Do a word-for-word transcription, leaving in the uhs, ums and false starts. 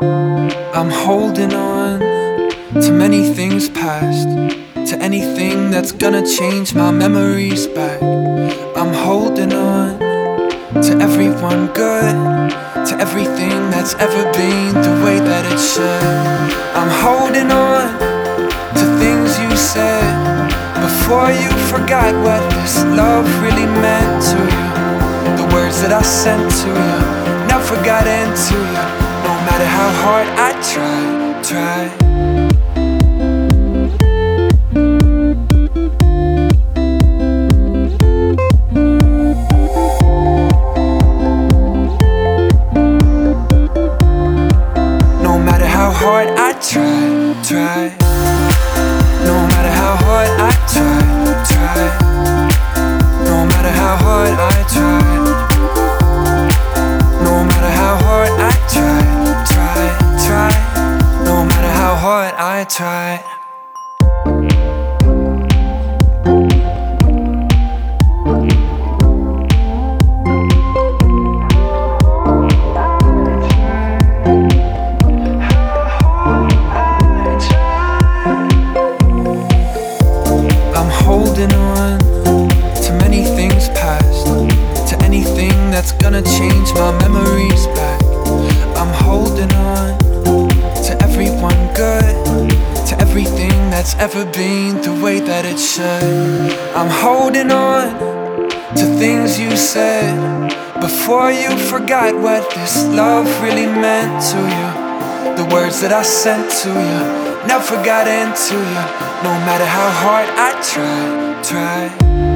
I'm holding on to many things past, to anything that's gonna change my memories back. I'm holding on to everyone good, to everything that's ever been the way that it should. I'm holding on to things you said before you forgot what this love really meant to you. The words that I sent to you never got into you, no matter how hard I tried, tried. Hard I try, try. No matter how hard I try, try. No matter how hard I try. No matter how hard I try, try, try. No matter how hard I try. Holding on to many things past, to anything that's gonna change my memories back. I'm holding on to everyone good, to everything that's ever been the way that it should. I'm holding on to things you said before you forgot what this love really meant to you. The words that I sent to you never got into you, no matter how hard I try, try.